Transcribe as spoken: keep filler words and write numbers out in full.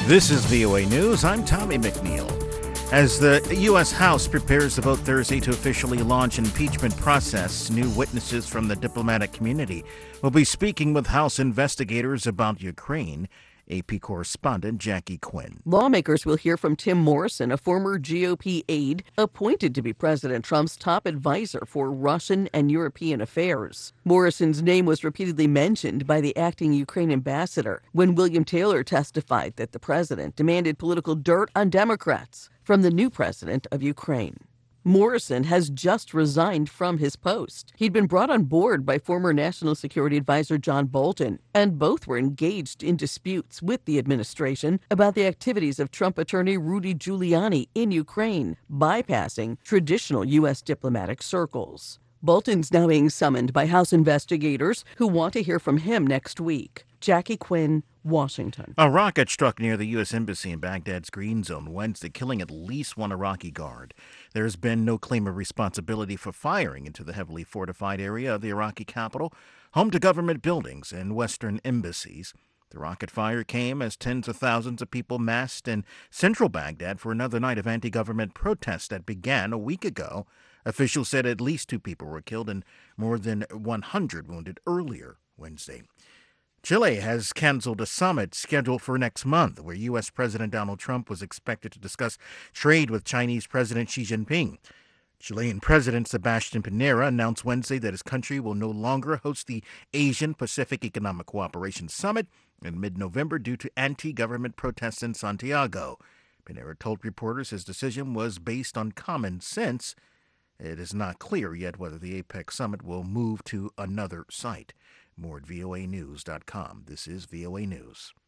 This is V O A News. I'm Tommy McNeil. As the U S. House prepares to vote Thursday to officially launch impeachment process, new witnesses from the diplomatic community will be speaking with House investigators about Ukraine. A P correspondent Jackie Quinn. Lawmakers will hear from Tim Morrison, a former G O P aide appointed to be President Trump's top advisor for Russian and European affairs. Morrison's name was repeatedly mentioned by the acting Ukraine ambassador when William Taylor testified that the president demanded political dirt on Democrats from the new president of Ukraine. Morrison has just resigned from his post. He'd been brought on board by former National Security Advisor John Bolton, and both were engaged in disputes with the administration about the activities of Trump attorney Rudy Giuliani in Ukraine, bypassing traditional U S diplomatic circles. Bolton's now being summoned by House investigators who want to hear from him next week. Jackie Quinn, Washington. A rocket struck near the U S. Embassy in Baghdad's Green Zone Wednesday, killing at least one Iraqi guard. There has been no claim of responsibility for firing into the heavily fortified area of the Iraqi capital, home to government buildings and Western embassies. The rocket fire came as tens of thousands of people massed in central Baghdad for another night of anti-government protests that began a week ago. Officials said at least two people were killed and more than one hundred wounded earlier Wednesday. Chile has canceled a summit scheduled for next month where U S. President Donald Trump was expected to discuss trade with Chinese President Xi Jinping. Chilean President Sebastián Piñera announced Wednesday that his country will no longer host the Asian-Pacific Economic Cooperation Summit in mid-November due to anti-government protests in Santiago. Piñera told reporters his decision was based on common sense. It is not clear yet whether the APEC summit will move to another site. More at V O A news dot com. This is V O A News.